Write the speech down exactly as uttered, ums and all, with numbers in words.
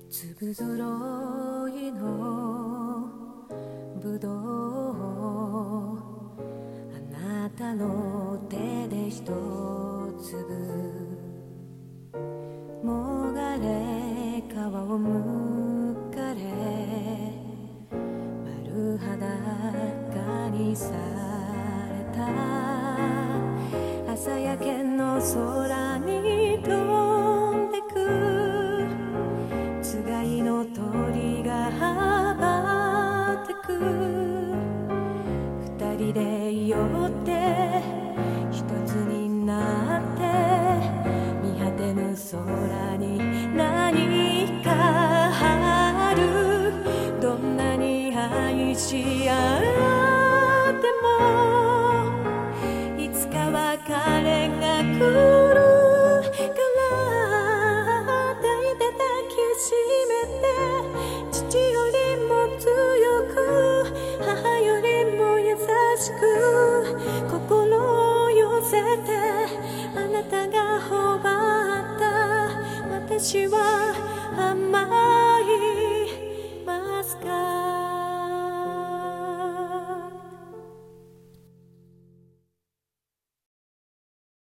粒揃いのぶどう、あなたの手で一粒もがれ皮をむかれ丸裸にされた朝焼けの空に飛んでくつがいの鳥が羽ばってく二人で寄って一つになって見果てぬ空に何かあるどんなに愛し合ってもいつか別れが来るから抱いて抱きしめて父よりも強く母よりも優しく心を寄せてあなたが頬張った私は甘いマスカラ